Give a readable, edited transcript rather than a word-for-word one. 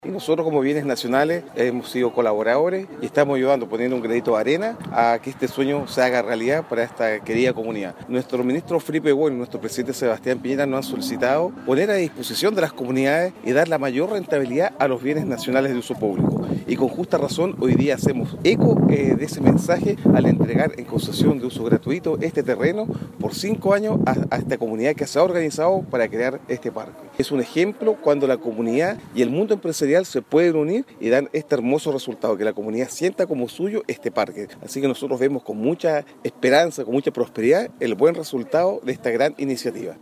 Y nosotros como Bienes Nacionales hemos sido colaboradores y estamos ayudando, poniendo un granito de arena a que este sueño se haga realidad para esta querida comunidad. Nuestro ministro Felipe Bueno y nuestro presidente Sebastián Piñera nos han solicitado poner a disposición de las comunidades y dar la mayor rentabilidad a los bienes nacionales de uso público. Y con justa razón hoy día hacemos eco de ese mensaje al entregar en concesión de uso gratuito este terreno por 5 años a esta comunidad que se ha organizado para crear este parque. Es un ejemplo cuando la comunidad y el mundo empresarial se pueden unir y dan este hermoso resultado, que la comunidad sienta como suyo este parque. Así que nosotros vemos con mucha esperanza, con mucha prosperidad, el buen resultado de esta gran iniciativa.